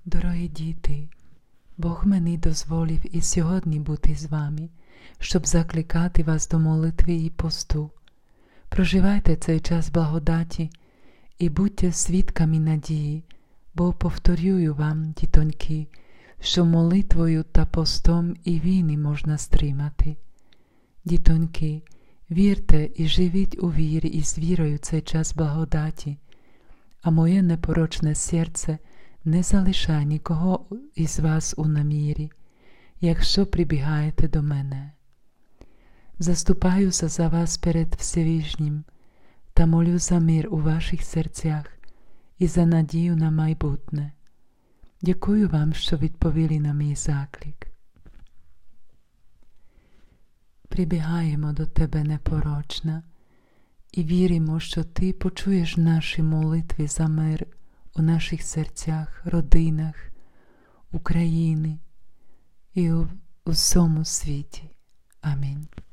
Дорогі діти, Бог мені дозволив і сьогодні бути з вами, щоб закликати вас до молитви і посту. Проживайте цей час благодаті і будьте свідками надії, бо повторюю вам, дітоньки, що молитвою та постом і війни можна стримати. Дітоньки, вірте і живіть у вірі і з вірою цей час благодаті, а моє непорочне серце не залишає нікого із вас у намірі, якщо прибігаєте до мене. Заступаюся за вас перед Всевишнім та молю за мир у ваших серцях і за надію на майбутнє. Дякую вам, що відповіли на мій заклик. Прибігаємо до Тебе, непорочна, і віримо, що Ти почуєш наші молитви за мир у наших серцях, родинах, України і у всьому світі. Амінь.